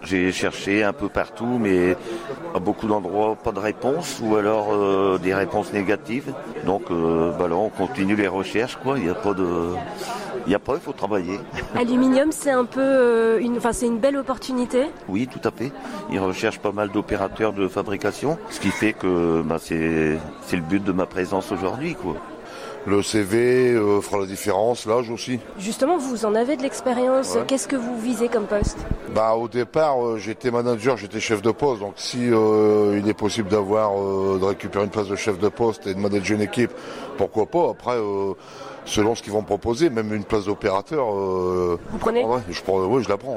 J'ai cherché un peu partout, mais à beaucoup d'endroits, pas de réponse, ou alors des réponses négatives. Donc là, on continue les recherches, quoi. Il n'y a pas, il faut travailler. Aluminium, c'est un peu c'est une belle opportunité. Oui, tout à fait. Ils recherchent pas mal d'opérateurs de fabrication, ce qui fait que c'est le but de ma présence aujourd'hui, quoi. Le CV fera la différence, l'âge aussi. Justement, vous en avez de l'expérience. Ouais. Qu'est-ce que vous visez comme poste ? Au départ, j'étais manager, j'étais chef de poste. Donc si il est possible de récupérer une place de chef de poste et de manager une équipe, pourquoi pas. Après, selon ce qu'ils vont me proposer, même une place d'opérateur. Vous prenez ? Oui, je la prends.